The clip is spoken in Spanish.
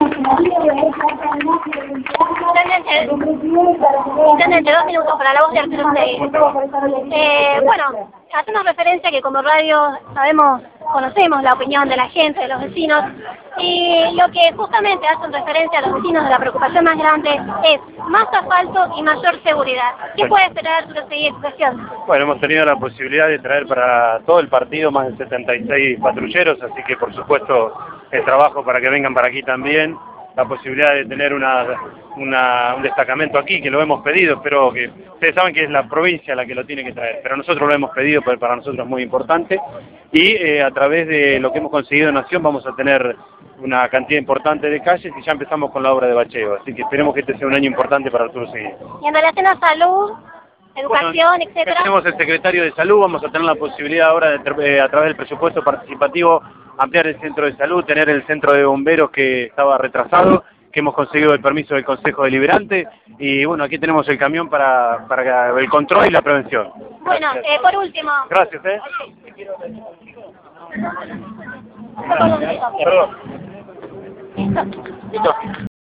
Intendente, 2 minutos para la voz de Arturo Seguí. Bueno, hacemos referencia que como radio conocemos la opinión de la gente, de los vecinos, y lo que justamente hacen referencia a los vecinos de la preocupación más grande es más asfalto y mayor seguridad. ¿Qué puede esperar Arturo Seguí en su gestión? Bueno, hemos tenido la posibilidad de traer para todo el partido más de 76 patrulleros, así que por supuesto el trabajo para que vengan para aquí también, la posibilidad de tener un destacamento aquí, que lo hemos pedido, pero que ustedes saben que es la provincia la que lo tiene que traer, pero nosotros lo hemos pedido, porque para nosotros es muy importante, y a través de lo que hemos conseguido en Nación vamos a tener una cantidad importante de calles y ya empezamos con la obra de bacheo, así que esperemos que este sea un año importante para Arturo Seguí. Y en relación a salud, educación, bueno, etcétera. Tenemos el secretario de Salud, vamos a tener la posibilidad ahora de, a través del presupuesto participativo, ampliar el centro de salud, tener el centro de bomberos que estaba retrasado, que hemos conseguido el permiso del Consejo Deliberante, y bueno, aquí tenemos el camión para el control y la prevención. Bueno, por último. Gracias, Perdón. Listo.